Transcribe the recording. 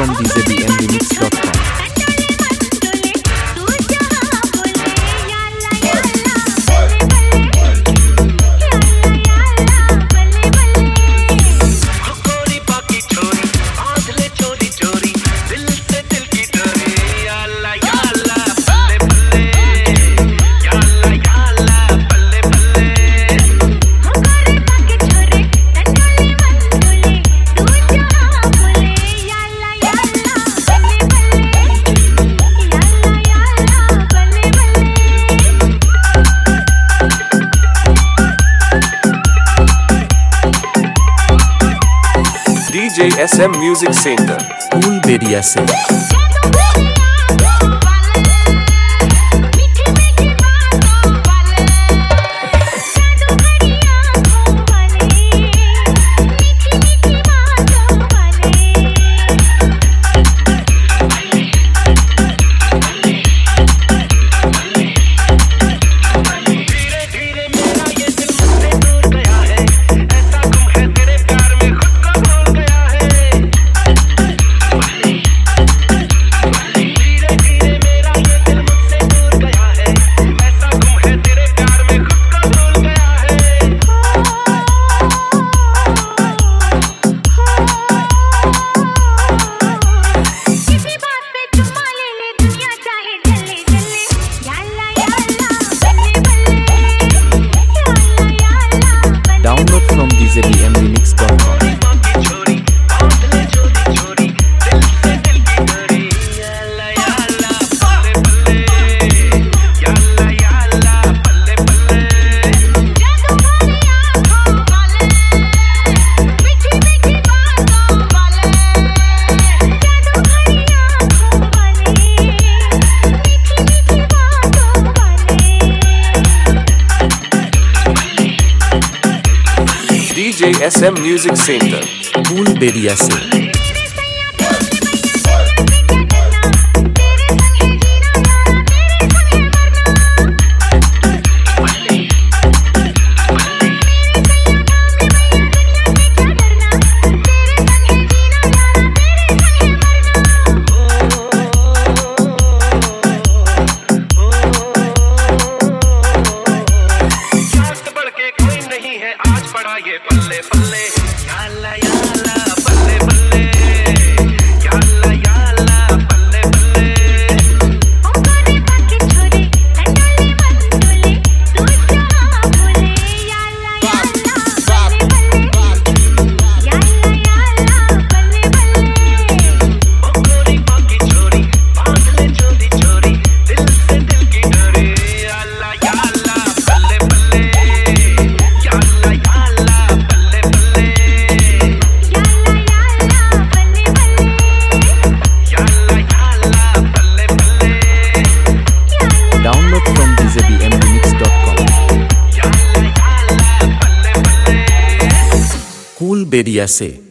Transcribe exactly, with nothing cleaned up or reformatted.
from d j b m remix dot com. D J S M Music Center, फूलबेरिया से। Download from d j b m remix dot com. D J S M Music Center, फूलबेरिया से। ये पल्ले पल्ले याला याला पल्ले पल्ले याला याला पल्ले पल्ले ओ करे बाकी छोरे अंडोले मंडोले तू जहां बोले याला याला पल्ले पल्ले याला याला पल्ले पल्ले ओ करे बाकी छोरी बांध ले चोरी चोरी दिल से दिल की डोरी याला याला पल्ले पल्ले याला याला Download from d j b m remix dot com. फूलबेरिया से।